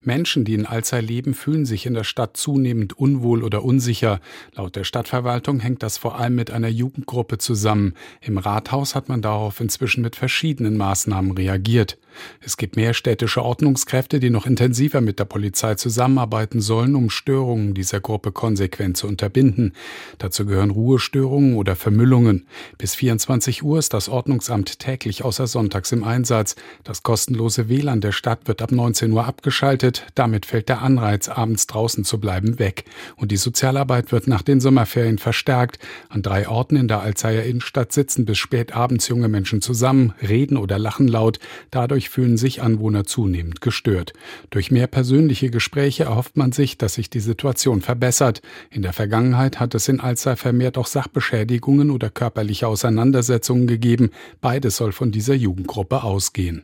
Menschen, die in Alzey leben, fühlen sich in der Stadt zunehmend unwohl oder unsicher. Laut der Stadtverwaltung hängt das vor allem mit einer Jugendgruppe zusammen. Im Rathaus hat man darauf inzwischen mit verschiedenen Maßnahmen reagiert. Es gibt mehr städtische Ordnungskräfte, die noch intensiver mit der Polizei zusammenarbeiten sollen, um Störungen dieser Gruppe konsequent zu unterbinden. Dazu gehören Ruhestörungen oder Vermüllungen. Bis 24 Uhr ist das Ordnungsamt täglich außer sonntags im Einsatz. Das kostenlose WLAN der Stadt wird ab 19 Uhr abgeschaltet. Damit fällt der Anreiz, abends draußen zu bleiben, weg. Und die Sozialarbeit wird nach den Sommerferien verstärkt. An 3 Orten in der Alzeyer Innenstadt sitzen bis spät abends junge Menschen zusammen, reden oder lachen laut. Dadurch fühlen sich Anwohner zunehmend gestört. Durch mehr persönliche Gespräche erhofft man sich, dass sich die Situation verbessert. In der Vergangenheit hat es in Alzey vermehrt auch Sachbeschädigungen oder körperliche Auseinandersetzungen gegeben. Beides soll von dieser Jugendgruppe ausgehen.